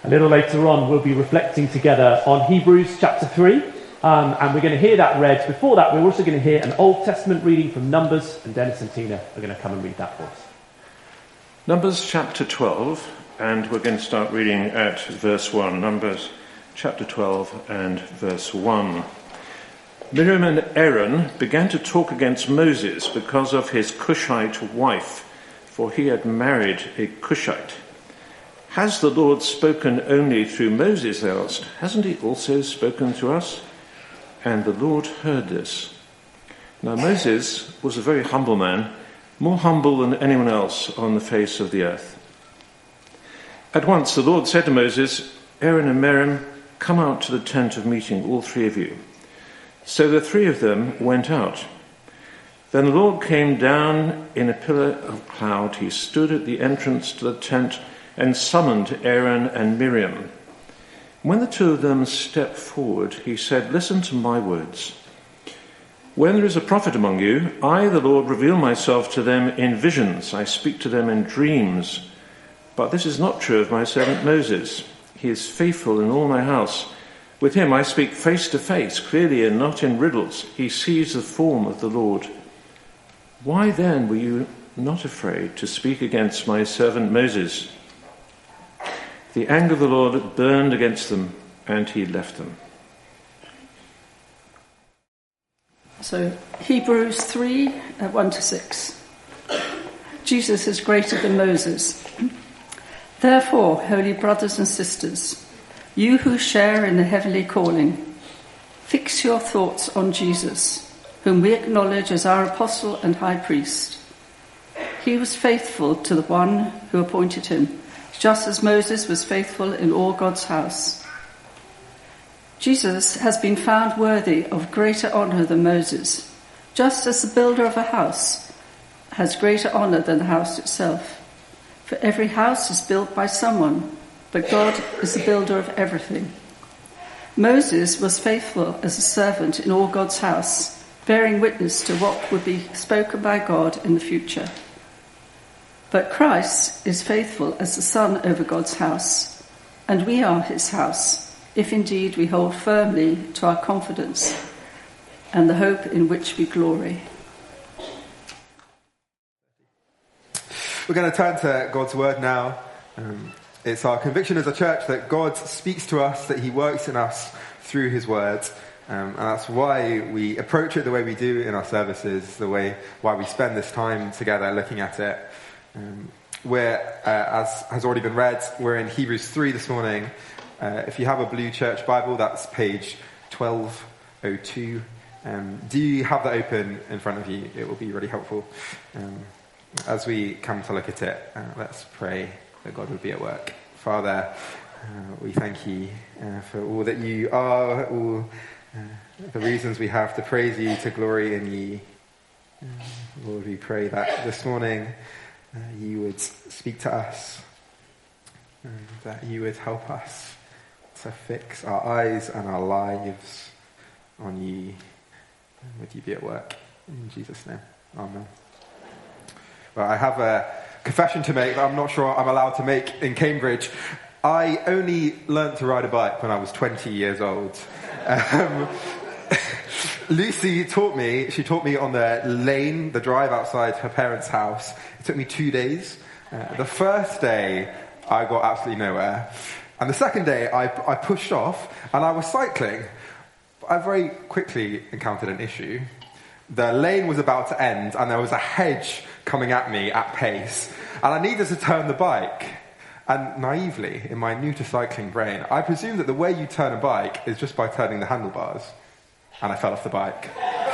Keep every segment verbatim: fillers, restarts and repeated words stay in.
A little later on, we'll be reflecting together on Hebrews chapter three, um, and we're going to hear that read. Before that, we're also going to hear an Old Testament reading from Numbers, and Dennis and Tina are going to come and read that for us. Numbers chapter twelve, and we're going to start reading at verse one. Numbers chapter twelve and verse one. Miriam and Aaron began to talk against Moses because of his Cushite wife, for he had married a Cushite. Has the Lord spoken only through Moses, they asked. Hasn't he also spoken to us? And the Lord heard this. Now Moses was a very humble man, more humble than anyone else on the face of the earth. At once the Lord said to Moses, Aaron and Miriam, come out to the tent of meeting, all three of you. So the three of them went out. Then the Lord came down in a pillar of cloud. He stood at the entrance to the tent and summoned Aaron and Miriam. When the two of them stepped forward, he said, listen to my words. When there is a prophet among you, I, the Lord, reveal myself to them in visions. I speak to them in dreams. But this is not true of my servant Moses. He is faithful in all my house. With him I speak face to face, clearly and not in riddles. He sees the form of the Lord. Why then were you not afraid to speak against my servant Moses? The anger of the Lord burned against them, and he left them. So, Hebrews three, uh, one to six. Jesus is greater than Moses. Therefore, holy brothers and sisters, you who share in the heavenly calling, fix your thoughts on Jesus, whom we acknowledge as our apostle and high priest. He was faithful to the one who appointed him, just as Moses was faithful in all God's house. Jesus has been found worthy of greater honour than Moses, just as the builder of a house has greater honour than the house itself. For every house is built by someone, but God is the builder of everything. Moses was faithful as a servant in all God's house, bearing witness to what would be spoken by God in the future. But Christ is faithful as the Son over God's house, and we are his house, if indeed we hold firmly to our confidence and the hope in which we glory. We're going to turn to God's word now. Um, it's our conviction as a church that God speaks to us, that he works in us through his word. Um, and that's why we approach it the way we do in our services, the way why we spend this time together looking at it. Um, we're, uh, as has already been read, we're in Hebrews three this morning. Uh, if you have a blue church Bible, that's page twelve oh two. Um, do you have that open in front of you? It will be really helpful. Um, as we come to look at it, uh, let's pray that God would be at work. Father, uh, we thank you uh, for all that you are, all uh, the reasons we have to praise you, to glory in you. Uh, Lord, we pray that this morning Uh, you would speak to us, and that you would help us to fix our eyes and our lives on you. And would you be at work? In Jesus' name, amen. Well, I have a confession to make that I'm not sure I'm allowed to make in Cambridge. I only learnt to ride a bike when I was twenty years old. Um, Lucy taught me, she taught me on the lane, the drive outside her parents' house. It took me two days. Uh, the first day, I got absolutely nowhere. And the second day, I, I pushed off, and I was cycling. But I very quickly encountered an issue. The lane was about to end, and there was a hedge coming at me at pace. And I needed to turn the bike. And naively, in my new-to-cycling brain, I presumed that the way you turn a bike is just by turning the handlebars. And I fell off the bike.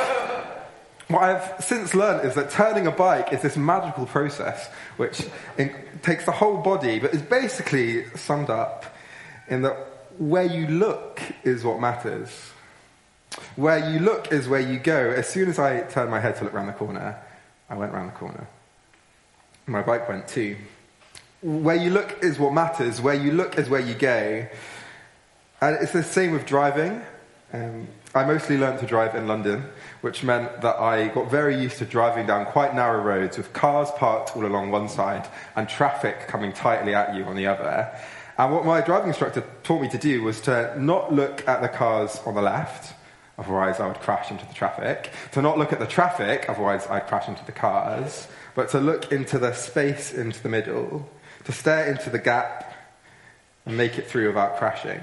What I've since learned is that turning a bike is this magical process which in, takes the whole body, but is basically summed up in that where you look is what matters. Where you look is where you go. As soon as I turned my head to look round the corner, I went round the corner. My bike went too. Where you look is what matters. Where you look is where you go. And it's the same with driving. Um, I mostly learned to drive in London, which meant that I got very used to driving down quite narrow roads with cars parked all along one side and traffic coming tightly at you on the other. And what my driving instructor taught me to do was to not look at the cars on the left, otherwise I would crash into the traffic, to not look at the traffic, otherwise I'd crash into the cars, but to look into the space into the middle, to stare into the gap and make it through without crashing.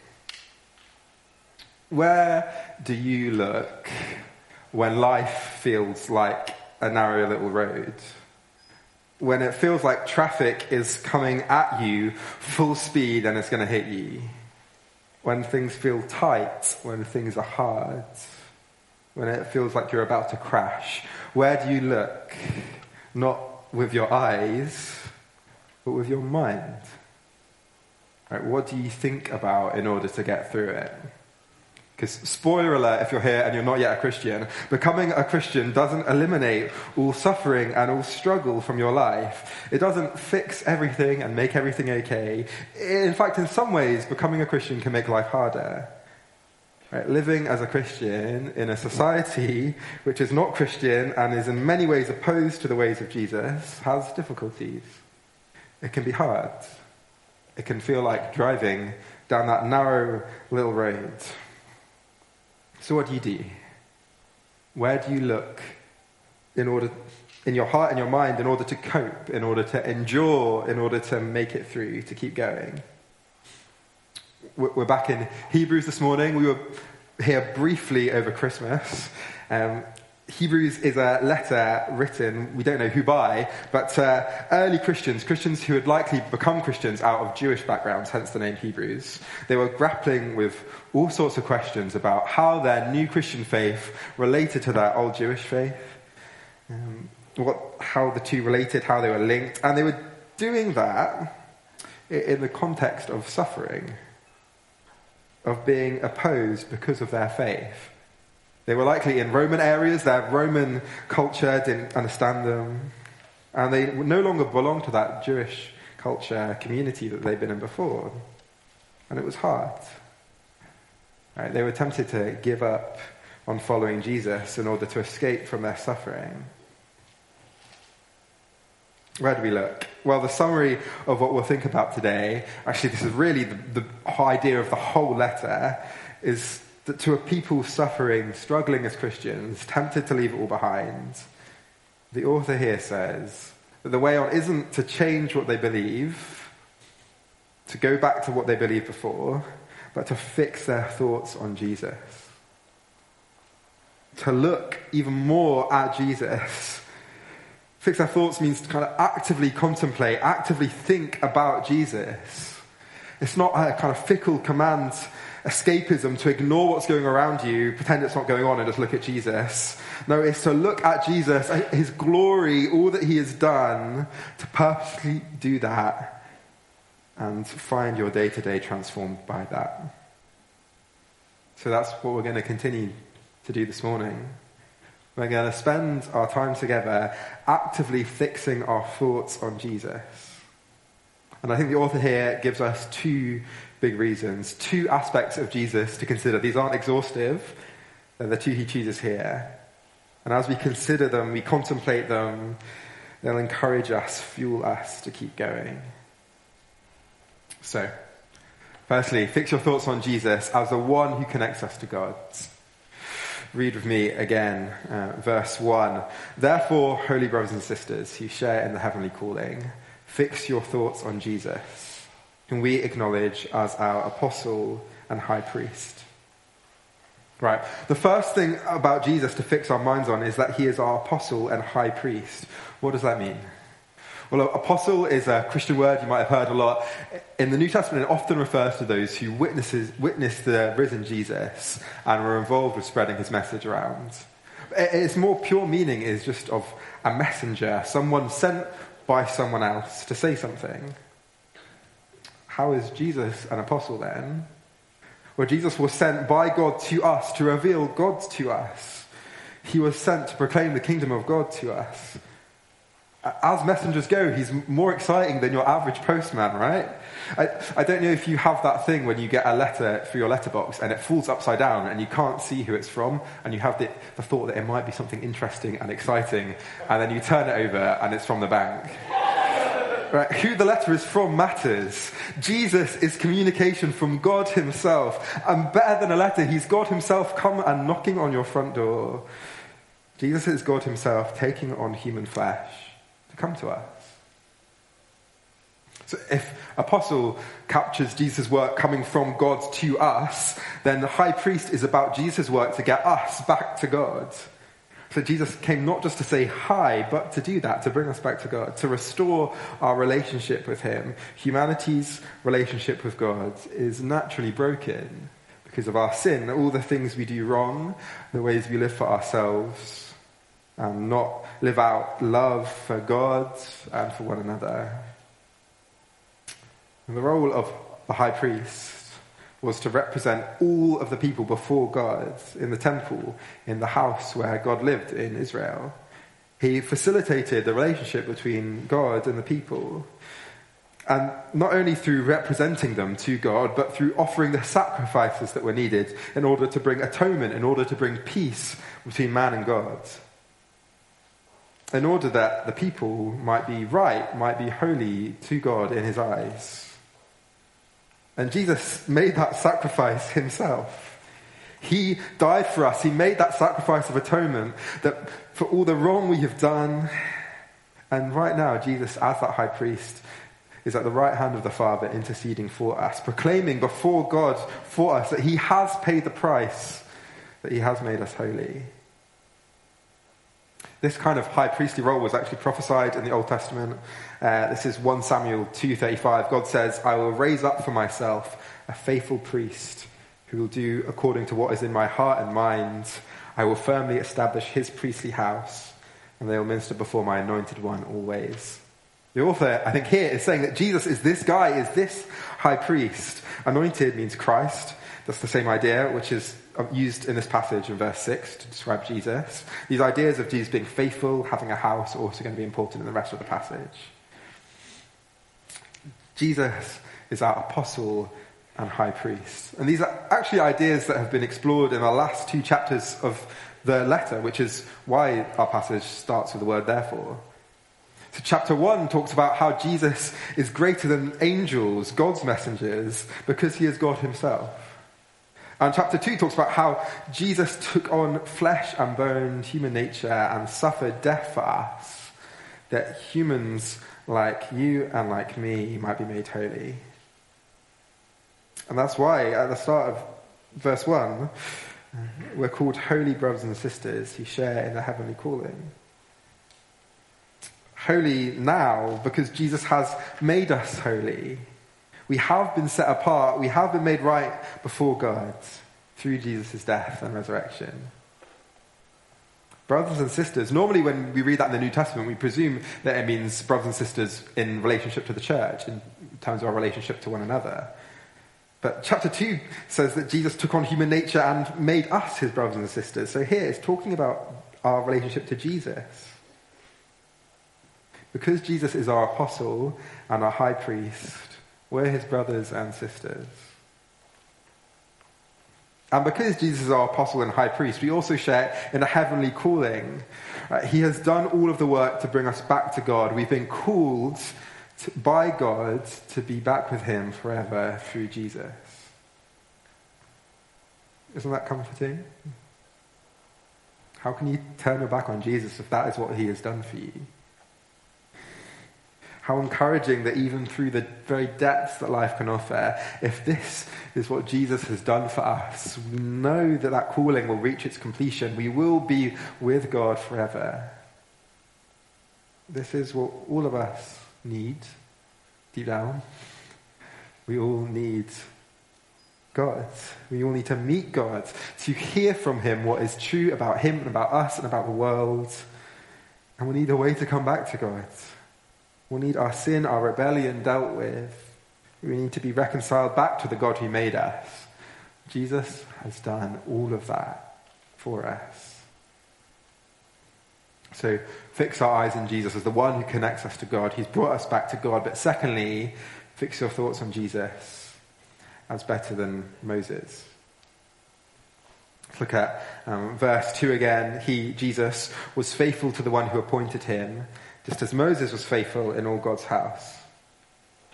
Where do you look when life feels like a narrow little road? When it feels like traffic is coming at you full speed and it's going to hit you? When things feel tight, when things are hard, when it feels like you're about to crash, where do you look? Not with your eyes, but with your mind. Right, what do you think about in order to get through it? Because, spoiler alert, if you're here and you're not yet a Christian, becoming a Christian doesn't eliminate all suffering and all struggle from your life. It doesn't fix everything and make everything okay. In fact, in some ways, becoming a Christian can make life harder. Right? Living as a Christian in a society which is not Christian and is in many ways opposed to the ways of Jesus has difficulties. It can be hard. It can feel like driving down that narrow little road. So what do you do? Where do you look in order, in your heart and your mind, in order to cope, in order to endure, in order to make it through, to keep going? We're back in Hebrews this morning. We were here briefly over Christmas. Um, Hebrews is a letter written, we don't know who by, but uh, early Christians, Christians who had likely become Christians out of Jewish backgrounds, hence the name Hebrews. They were grappling with all sorts of questions about how their new Christian faith related to their old Jewish faith, um, what, how the two related, how they were linked, and they were doing that in the context of suffering, of being opposed because of their faith. They were likely in Roman areas, their Roman culture didn't understand them, and they no longer belonged to that Jewish culture community that they'd been in before. And it was hard. Right? They were tempted to give up on following Jesus in order to escape from their suffering. Where do we look? Well, the summary of what we'll think about today, actually this is really the, the idea of the whole letter, is that to a people suffering, struggling as Christians, tempted to leave it all behind, the author here says that the way on isn't to change what they believe, to go back to what they believed before, but to fix their thoughts on Jesus. To look even more at Jesus. Fix their thoughts means to kind of actively contemplate, actively think about Jesus. It's not a kind of fickle command escapism to ignore what's going around you, pretend it's not going on and just look at Jesus. No, it's to look at Jesus, his glory, all that he has done, to purposely do that and find your day-to-day transformed by that. So that's what we're going to continue to do this morning. We're going to spend our time together actively fixing our thoughts on Jesus. And I think the author here gives us two big reasons, two aspects of Jesus to consider. These aren't exhaustive, they're the two he chooses here. And as we consider them, we contemplate them, they'll encourage us, fuel us to keep going. So, firstly, fix your thoughts on Jesus as the one who connects us to God. Read with me again, uh, verse one. Therefore, holy brothers and sisters who share in the heavenly calling, fix your thoughts on Jesus, whom we acknowledge as our apostle and high priest. Right. The first thing about Jesus to fix our minds on is that he is our apostle and high priest. What does that mean? Well, apostle is a Christian word you might have heard a lot. In the New Testament, it often refers to those who witnesses, witnessed the risen Jesus and were involved with spreading his message around. Its more pure meaning is just of a messenger, someone sent by someone else to say something. How is Jesus an apostle then? Well, Jesus was sent by God to us to reveal God to us. He was sent to proclaim the kingdom of God to us. As messengers go, he's more exciting than your average postman, right? I, I don't know if you have that thing when you get a letter for your letterbox and it falls upside down and you can't see who it's from, and you have the, the thought that it might be something interesting and exciting, and then you turn it over and it's from the bank. Right? Who the letter is from matters. Jesus is communication from God himself. And better than a letter, he's God himself come and knocking on your front door. Jesus is God himself taking on human flesh to come to us. So if apostle captures Jesus' work coming from God to us, then the high priest is about Jesus' work to get us back to God. So Jesus came not just to say hi, but to do that, to bring us back to God, to restore our relationship with him. Humanity's relationship with God is naturally broken because of our sin, all the things we do wrong, the ways we live for ourselves, and not live out love for God and for one another. And the role of the high priest was to represent all of the people before God in the temple, in the house where God lived in Israel. He facilitated the relationship between God and the people. And not only through representing them to God, but through offering the sacrifices that were needed in order to bring atonement, in order to bring peace between man and God. In order that the people might be right, might be holy to God in his eyes. And Jesus made that sacrifice himself. He died for us. He made that sacrifice of atonement that for all the wrong we have done. And right now, Jesus, as that high priest, is at the right hand of the Father interceding for us, proclaiming before God for us that he has paid the price, that he has made us holy. This kind of high priestly role was actually prophesied in the Old Testament. Uh, this is First Samuel two thirty-five. God says, I will raise up for myself a faithful priest who will do according to what is in my heart and mind. I will firmly establish his priestly house, and they will minister before my anointed one always. The author, I think here, is saying that Jesus is this guy, is this high priest. Anointed means Christ. That's the same idea, which is used in this passage in verse six to describe Jesus. These ideas of Jesus being faithful, having a house, are also going to be important in the rest of the passage. Jesus is our apostle and high priest. And these are actually ideas that have been explored in the last two chapters of the letter, which is why our passage starts with the word therefore. So chapter one talks about how Jesus is greater than angels, God's messengers, because he is God himself. And chapter two talks about how Jesus took on flesh and bone, human nature, and suffered death for us, that humans like you and like me might be made holy. And that's why at the start of verse one, we're called holy brothers and sisters who share in the heavenly calling. Holy now because Jesus has made us holy. We have been set apart. We have been made right before God through Jesus' death and resurrection. Brothers and sisters. Normally when we read that in the New Testament, we presume that it means brothers and sisters in relationship to the church, in terms of our relationship to one another. But chapter two says that Jesus took on human nature and made us his brothers and sisters. So here it's talking about our relationship to Jesus. Because Jesus is our apostle and our high priest, we're his brothers and sisters. And because Jesus is our apostle and high priest, we also share in a heavenly calling. Uh, he has done all of the work to bring us back to God. We've been called to, by God to be back with him forever through Jesus. Isn't that comforting? How can you turn your back on Jesus if that is what he has done for you? How encouraging that even through the very depths that life can offer, if this is what Jesus has done for us, we know that that calling will reach its completion. We will be with God forever. This is what all of us need, deep down. We all need God. We all need to meet God, to hear from him what is true about him and about us and about the world. And we need a way to come back to God. We'll need our sin, our rebellion dealt with. We need to be reconciled back to the God who made us. Jesus has done all of that for us. So fix our eyes on Jesus as the one who connects us to God. He's brought us back to God. But secondly, fix your thoughts on Jesus as better than Moses. Let's look at um, verse two again. He, Jesus, was faithful to the one who appointed him, just as Moses was faithful in all God's house.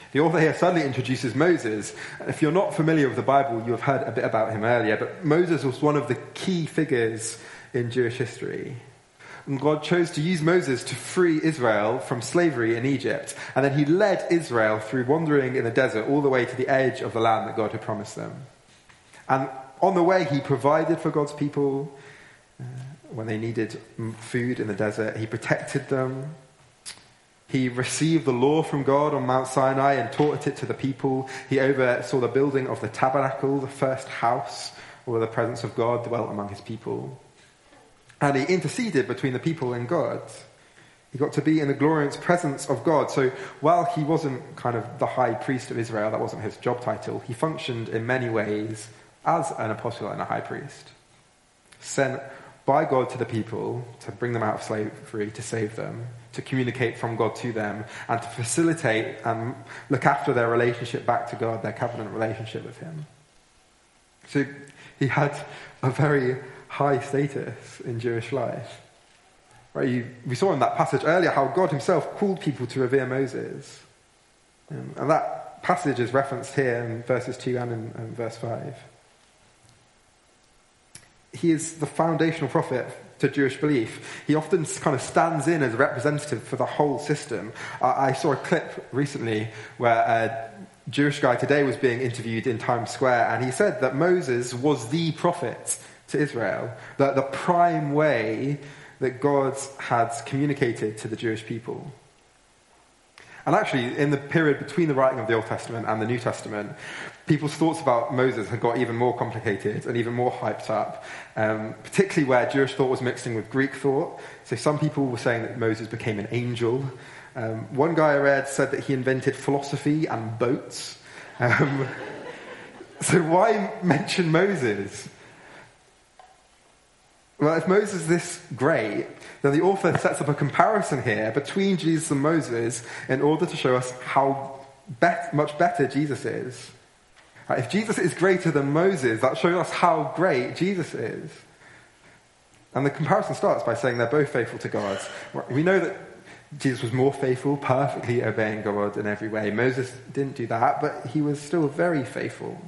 The author here suddenly introduces Moses. If you're not familiar with the Bible, you have heard a bit about him earlier, but Moses was one of the key figures in Jewish history. And God chose to use Moses to free Israel from slavery in Egypt, and then he led Israel through wandering in the desert all the way to the edge of the land that God had promised them. And on the way, he provided for God's people uh, when they needed food in the desert. He protected them. He received the law from God on Mount Sinai and taught it to the people. He oversaw the building of the tabernacle, the first house where the presence of God dwelt among his people. And he interceded between the people and God. He got to be in the glorious presence of God. So while he wasn't kind of the high priest of Israel, that wasn't his job title, he functioned in many ways as an apostle and a high priest, sent by God to the people to bring them out of slavery, to save them, to communicate from God to them, and to facilitate and look after their relationship back to God, their covenant relationship with him. So he had a very high status in Jewish life. Right, you, we saw in that passage earlier how God himself called people to revere Moses. Um, and that passage is referenced here in verses two and in, in verse five. He is the foundational prophet to Jewish belief. He often kind of stands in as a representative for the whole system. Uh, I saw a clip recently where a Jewish guy today was being interviewed in Times Square, and he said that Moses was the prophet to Israel, that the prime way that God had communicated to the Jewish people. And actually, in the period between the writing of the Old Testament and the New Testament, people's thoughts about Moses had got even more complicated and even more hyped up, um, particularly where Jewish thought was mixing with Greek thought. So some people were saying that Moses became an angel. Um, one guy I read said that he invented philosophy and boats. Um, so why mention Moses? Well, if Moses is this great, then the author sets up a comparison here between Jesus and Moses in order to show us how bet- much better Jesus is. Right, if Jesus is greater than Moses, that shows us how great Jesus is. And the comparison starts by saying they're both faithful to God. We know that Jesus was more faithful, perfectly obeying God in every way. Moses didn't do that, but he was still very faithful.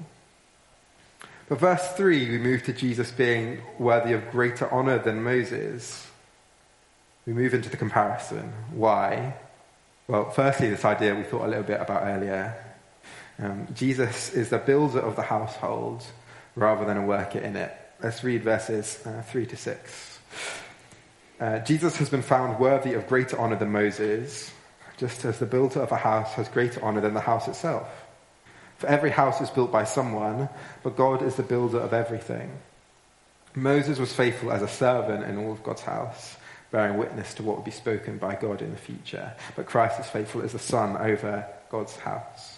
But verse three, we move to Jesus being worthy of greater honour than Moses. We move into the comparison. Why? Well, firstly, this idea we thought a little bit about earlier. Um, Jesus is the builder of the household rather than a worker in it. Let's read verses uh, three to six. Uh, Jesus has been found worthy of greater honour than Moses, just as the builder of a house has greater honour than the house itself. For every house is built by someone, but God is the builder of everything. Moses was faithful as a servant in all of God's house, bearing witness to what would be spoken by God in the future. But Christ is faithful as a son over God's house.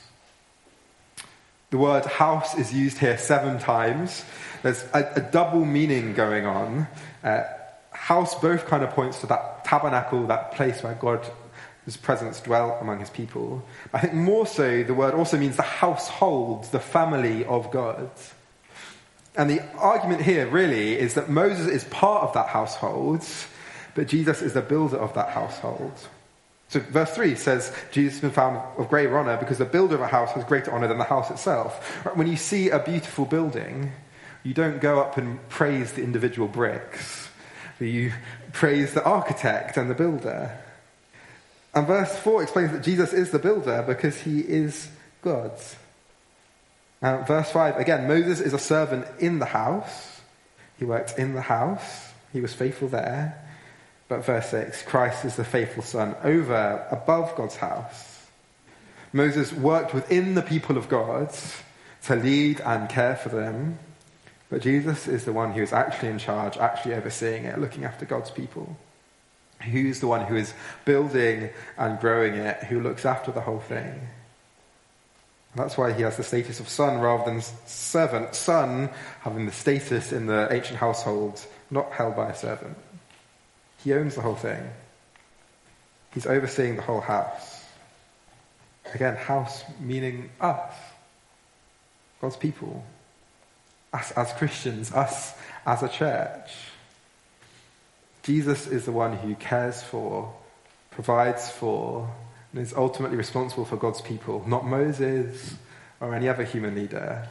The word house is used here seven times. There's a, a double meaning going on. Uh, house both kind of points to that tabernacle, that place where God his presence dwelt among his people. I think more so, the word also means the household, the family of God. And the argument here really is that Moses is part of that household, but Jesus is the builder of that household. So verse three says, Jesus has been found of greater honour because the builder of a house has greater honour than the house itself. When you see a beautiful building, you don't go up and praise the individual bricks, but you praise the architect and the builder. And verse four explains that Jesus is the builder because he is God's. Now, verse five, again, Moses is a servant in the house. He worked in the house. He was faithful there. But verse six, Christ is the faithful son over, above God's house. Moses worked within the people of God to lead and care for them. But Jesus is the one who is actually in charge, actually overseeing it, looking after God's people. Who's the one who is building and growing it, who looks after the whole thing. That's why he has the status of son rather than servant. Son having the status in the ancient household, not held by a servant. He owns the whole thing. He's overseeing the whole house. Again, house meaning us. God's people. Us as Christians. Us as a church. Jesus is the one who cares for, provides for, and is ultimately responsible for God's people, not Moses or any other human leader.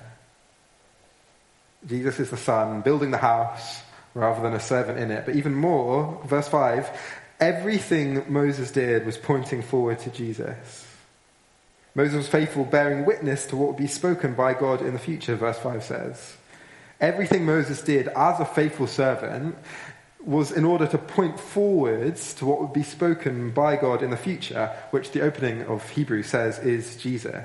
Jesus is the Son, building the house rather than a servant in it. But even more, verse five, everything Moses did was pointing forward to Jesus. Moses was faithful, bearing witness to what would be spoken by God in the future, verse five says. Everything Moses did as a faithful servant was in order to point forwards to what would be spoken by God in the future, which the opening of Hebrews says is Jesus.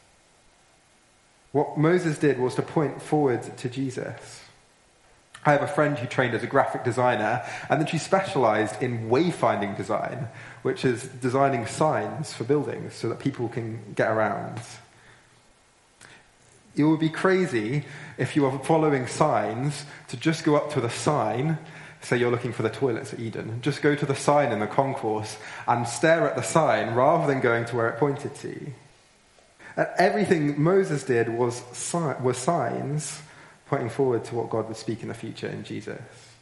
What Moses did was to point forward to Jesus. I have a friend who trained as a graphic designer, and then she specialized in wayfinding design, which is designing signs for buildings so that people can get around. It would be crazy if you were following signs to just go up to the sign, say you're looking for the toilets at Eden, just go to the sign in the concourse and stare at the sign rather than going to where it pointed to. And everything Moses did was, si- was signs pointing forward to what God would speak in the future in Jesus.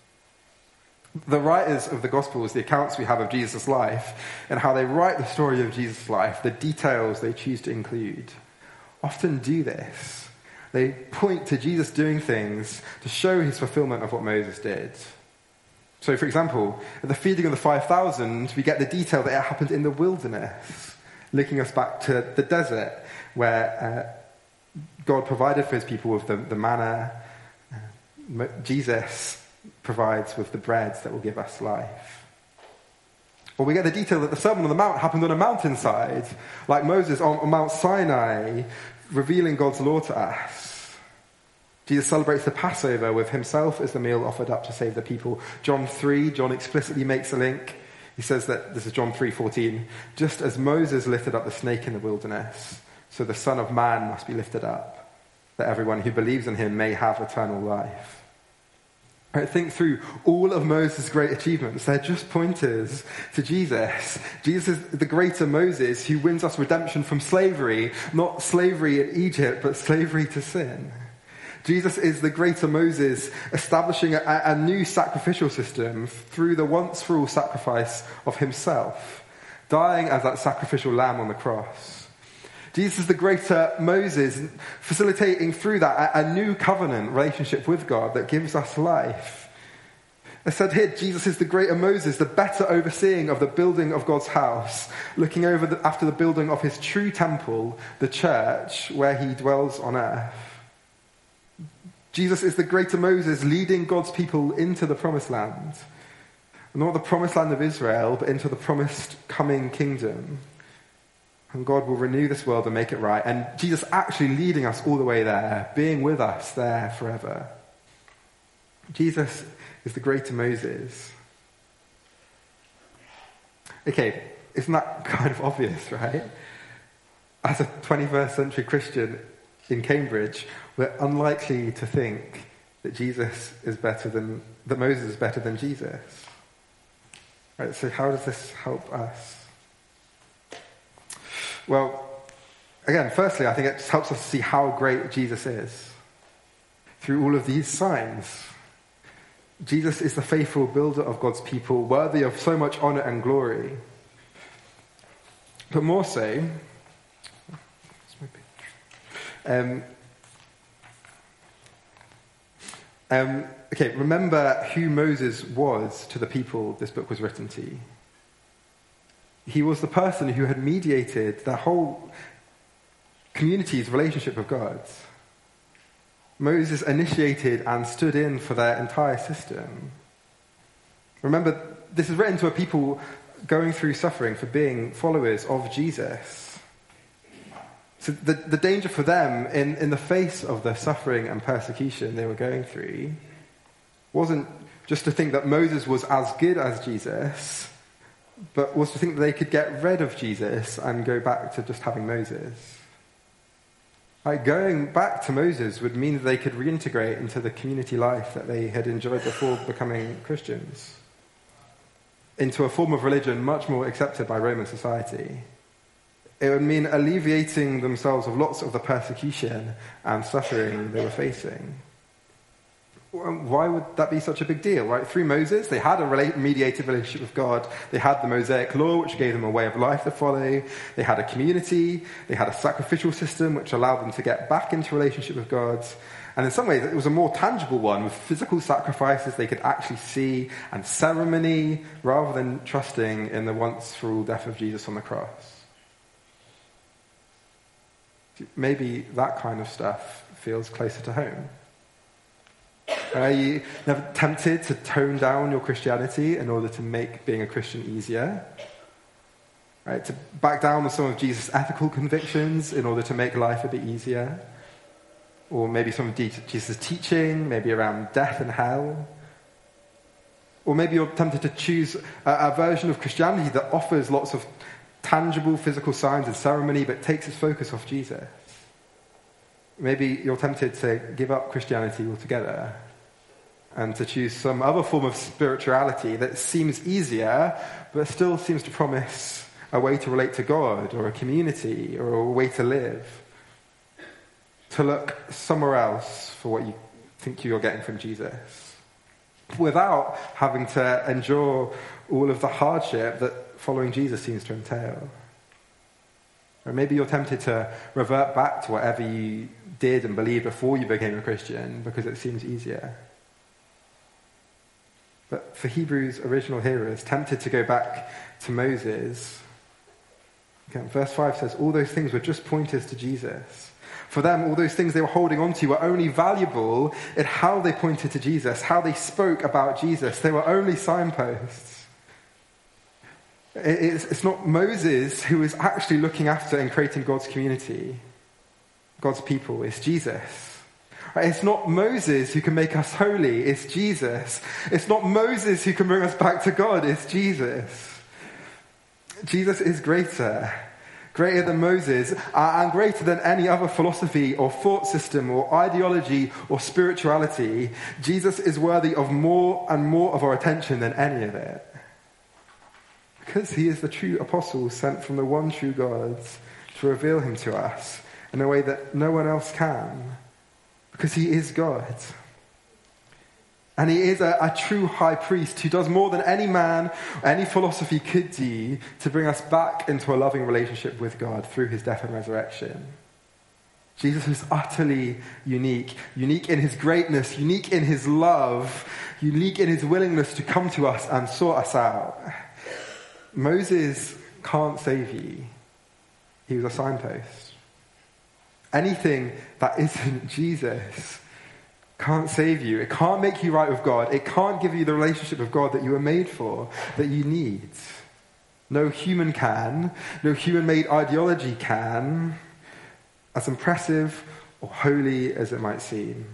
The writers of the Gospels, the accounts we have of Jesus' life, and how they write the story of Jesus' life, the details they choose to include, often do this. They point to Jesus doing things to show his fulfillment of what Moses did. So, for example, at the feeding of the five thousand, we get the detail that it happened in the wilderness, linking us back to the desert, where uh, God provided for his people with the, the manna. Uh, Jesus provides with the bread that will give us life. Or we get the detail that the Sermon on the Mount happened on a mountainside, like Moses on, on Mount Sinai, revealing God's law to us. Jesus celebrates the Passover with himself as the meal offered up to save the people. John three, John explicitly makes a link. He says that, this is John three fourteen, just as Moses lifted up the snake in the wilderness, so the Son of Man must be lifted up, that everyone who believes in him may have eternal life. Right, think through all of Moses' great achievements. They're just pointers to Jesus. Jesus is the greater Moses who wins us redemption from slavery, not slavery in Egypt, but slavery to sin. Jesus is the greater Moses establishing a, a new sacrificial system through the once-for-all sacrifice of himself, dying as that sacrificial lamb on the cross. Jesus is the greater Moses, facilitating through that a, a new covenant relationship with God that gives us life. As said here, Jesus is the greater Moses, the better overseeing of the building of God's house, looking over the, after the building of his true temple, the church, where he dwells on earth. Jesus is the greater Moses, leading God's people into the promised land. Not the promised land of Israel, but into the promised coming kingdom. And God will renew this world and make it right. And Jesus actually leading us all the way there, being with us there forever. Jesus is the greater Moses. Okay, isn't that kind of obvious, right? As a twenty-first century Christian in Cambridge, we're unlikely to think that Jesus is better than, that Moses is better than Jesus. Right, so how does this help us? Well, again, firstly, I think it just helps us see how great Jesus is. Through all of these signs, Jesus is the faithful builder of God's people, worthy of so much honor and glory. But more so, um, um, okay, remember who Moses was to the people this book was written to. He was the person who had mediated the whole community's relationship with God. Moses initiated and stood in for their entire system. Remember, this is written to a people going through suffering for being followers of Jesus. So the, the danger for them in, in the face of the suffering and persecution they were going through wasn't just to think that Moses was as good as Jesus, but was to think that they could get rid of Jesus and go back to just having Moses. Like going back to Moses would mean that they could reintegrate into the community life that they had enjoyed before becoming Christians, into a form of religion much more accepted by Roman society. It would mean alleviating themselves of lots of the persecution and suffering they were facing. Why would that be such a big deal, right? Through Moses, they had a rela- mediated relationship with God. They had the Mosaic law, which gave them a way of life to follow. They had a community. They had a sacrificial system, which allowed them to get back into relationship with God. And in some ways, it was a more tangible one with physical sacrifices they could actually see and ceremony rather than trusting in the once-for-all death of Jesus on the cross. Maybe that kind of stuff feels closer to home. Are you never tempted to tone down your Christianity in order to make being a Christian easier? Right? To back down on some of Jesus' ethical convictions in order to make life a bit easier? Or maybe some of Jesus' teaching, maybe around death and hell? Or maybe you're tempted to choose a, a version of Christianity that offers lots of tangible physical signs and ceremony but takes its focus off Jesus. Maybe you're tempted to give up Christianity altogether and to choose some other form of spirituality that seems easier but still seems to promise a way to relate to God or a community or a way to live. To look somewhere else for what you think you're getting from Jesus without having to endure all of the hardship that following Jesus seems to entail. Or maybe you're tempted to revert back to whatever you did and believed before you became a Christian because it seems easier. But for Hebrews' original hearers, tempted to go back to Moses, again, verse five says, all those things were just pointers to Jesus. For them, all those things they were holding on to were only valuable in how they pointed to Jesus, how they spoke about Jesus. They were only signposts. It's, it's not Moses who is actually looking after and creating God's community, God's people. It's Jesus. It's not Moses who can make us holy. It's Jesus. It's not Moses who can bring us back to God. It's Jesus. Jesus is greater. Greater than Moses, uh, and greater than any other philosophy or thought system or ideology or spirituality. Jesus is worthy of more and more of our attention than any of it. Because he is the true apostle sent from the one true God to reveal him to us in a way that no one else can. Because he is God. And he is a, a true high priest who does more than any man, any philosophy could do to bring us back into a loving relationship with God through his death and resurrection. Jesus is utterly unique, unique in his greatness, unique in his love, unique in his willingness to come to us and sort us out. Moses can't save you. He was a signpost. Anything that isn't Jesus can't save you. It can't make you right with God. It can't give you the relationship with God that you were made for, that you need. No human can. No human-made ideology can. As impressive or holy as it might seem.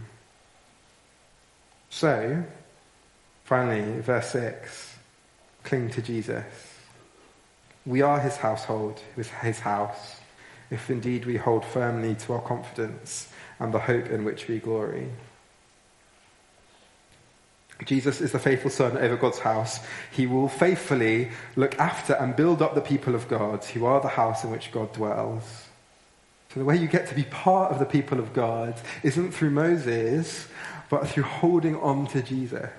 So, finally, verse six, cling to Jesus. We are his household, his house, if indeed we hold firmly to our confidence and the hope in which we glory. Jesus is the faithful son over God's house. He will faithfully look after and build up the people of God, who are the house in which God dwells. So the way you get to be part of the people of God isn't through Moses, but through holding on to Jesus.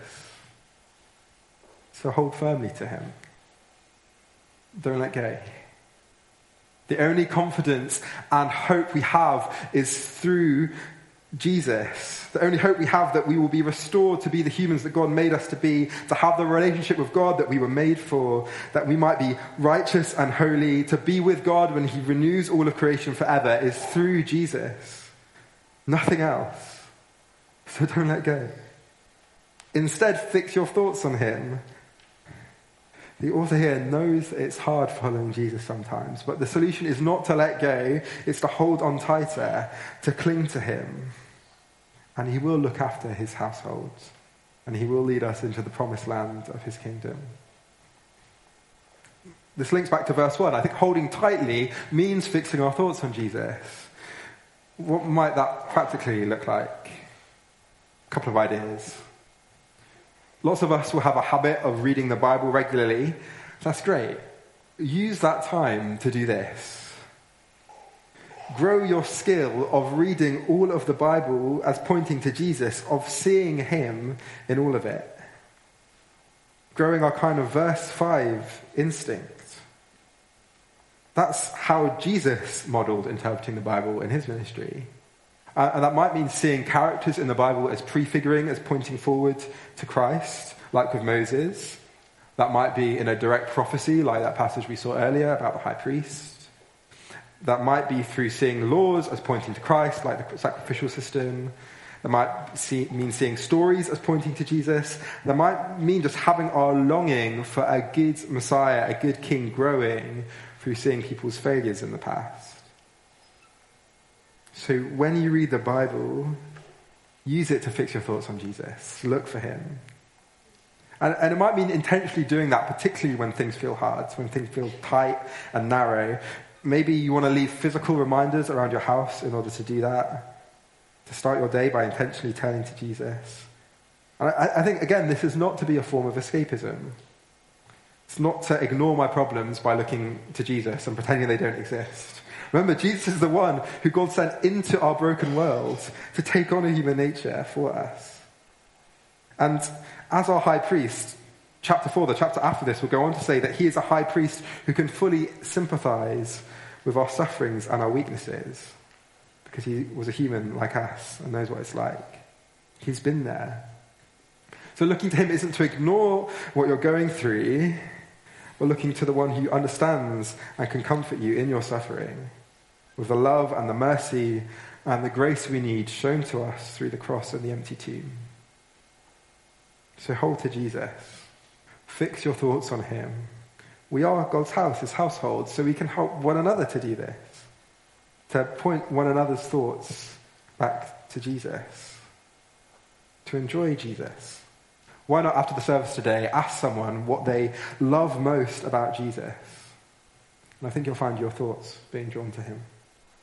So hold firmly to him. Don't let go. The only confidence and hope we have is through Jesus. The only hope we have that we will be restored to be the humans that God made us to be, to have the relationship with God that we were made for, that we might be righteous and holy, to be with God when he renews all of creation forever, is through Jesus. Nothing else. So don't let go. Instead, fix your thoughts on him. The author here knows it's hard following Jesus sometimes, but the solution is not to let go, it's to hold on tighter, to cling to him. And he will look after his household, and he will lead us into the promised land of his kingdom. This links back to verse one. I think holding tightly means fixing our thoughts on Jesus. What might that practically look like? A couple of ideas. Lots of us will have a habit of reading the Bible regularly. That's great. Use that time to do this. Grow your skill of reading all of the Bible as pointing to Jesus, of seeing him in all of it. Growing our kind of verse five instinct. That's how Jesus modeled interpreting the Bible in his ministry. Uh, and that might mean seeing characters in the Bible as prefiguring, as pointing forward to Christ, like with Moses. That might be in a direct prophecy, like that passage we saw earlier about the high priest. That might be through seeing laws as pointing to Christ, like the sacrificial system. That might see, mean seeing stories as pointing to Jesus. That might mean just having our longing for a good Messiah, a good king growing through seeing people's failures in the past. So when you read the Bible, use it to fix your thoughts on Jesus. Look for him. And, and it might mean intentionally doing that, particularly when things feel hard, when things feel tight and narrow. Maybe you want to leave physical reminders around your house in order to do that. To start your day by intentionally turning to Jesus. And I, I think, again, this is not to be a form of escapism. It's not to ignore my problems by looking to Jesus and pretending they don't exist. Remember, Jesus is the one who God sent into our broken world to take on a human nature for us. And as our high priest, chapter four, the chapter after this, will go on to say that he is a high priest who can fully sympathize with our sufferings and our weaknesses, because he was a human like us and knows what it's like. He's been there. So looking to him isn't to ignore what you're going through, but looking to the one who understands and can comfort you in your suffering, with the love and the mercy and the grace we need shown to us through the cross and the empty tomb. So hold to Jesus. Fix your thoughts on him. We are God's house, his household, so we can help one another to do this. To point one another's thoughts back to Jesus. To enjoy Jesus. Why not, after the service today, ask someone what they love most about Jesus? And I think you'll find your thoughts being drawn to him.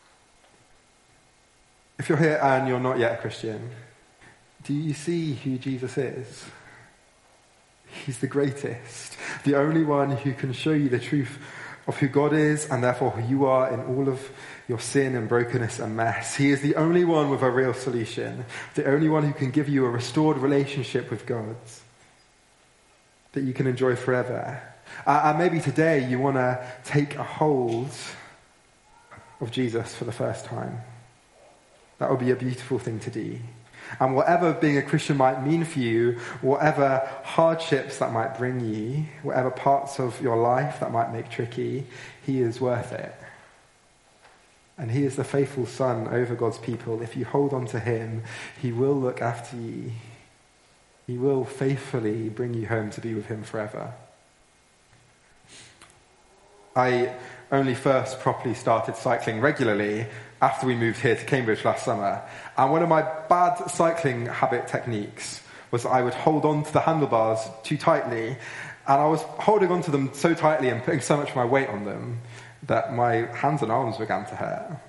If you're here and you're not yet a Christian, do you see who Jesus is? He's the greatest, the only one who can show you the truth of who God is and therefore who you are in all of your sin and brokenness and mess. He is the only one with a real solution, the only one who can give you a restored relationship with God that you can enjoy forever. Uh, and maybe today you want to take a hold of Jesus for the first time. That would be a beautiful thing to do. And whatever being a Christian might mean for you, whatever hardships that might bring you, whatever parts of your life that might make tricky, he is worth it. And he is the faithful son over God's people. If you hold on to him, he will look after you. He will faithfully bring you home to be with him forever. I only first properly started cycling regularly after we moved here to Cambridge last summer. And one of my bad cycling habit techniques was that I would hold on to the handlebars too tightly. And I was holding on to them so tightly and putting so much of my weight on them that my hands and arms began to hurt.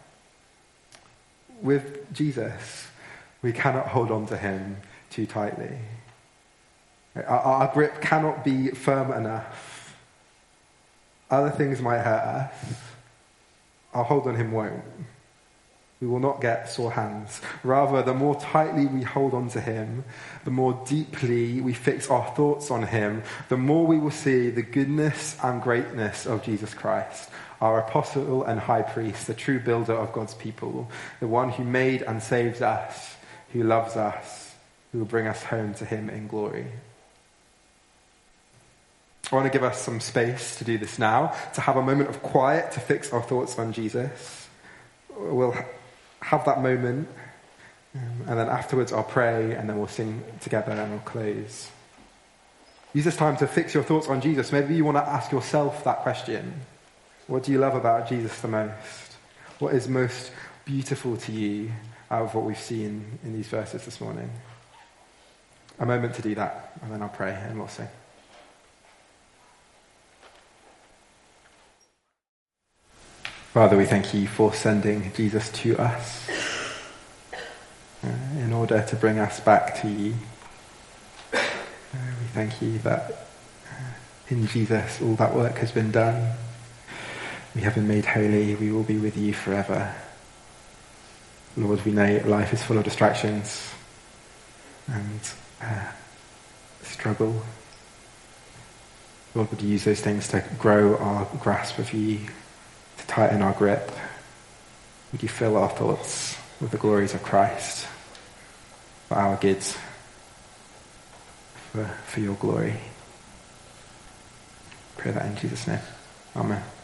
With Jesus, we cannot hold on to him too tightly. Our, our grip cannot be firm enough. Other things might hurt us. Our hold on him won't. We will not get sore hands. Rather, the more tightly we hold on to him, the more deeply we fix our thoughts on him, the more we will see the goodness and greatness of Jesus Christ, our apostle and high priest, the true builder of God's people, the one who made and saves us, who loves us, who will bring us home to him in glory. I want to give us some space to do this now, to have a moment of quiet to fix our thoughts on Jesus. We'll have that moment, um, and then afterwards I'll pray, and then we'll sing together and we'll close. Use this time to fix your thoughts on Jesus. Maybe you want to ask yourself that question. What do you love about Jesus the most? What is most beautiful to you out of what we've seen in these verses this morning? A moment to do that, and then I'll pray and we'll sing. Father, we thank you for sending Jesus to us uh, in order to bring us back to you. Uh, we thank you that uh, in Jesus all that work has been done. We have been made holy. We will be with you forever. Lord, we know life is full of distractions and uh, struggle. Lord, would you use those things to grow our grasp of you, to tighten our grip? Would you fill our thoughts with the glories of Christ for our good, for, for your glory? Pray that in Jesus' name. Amen.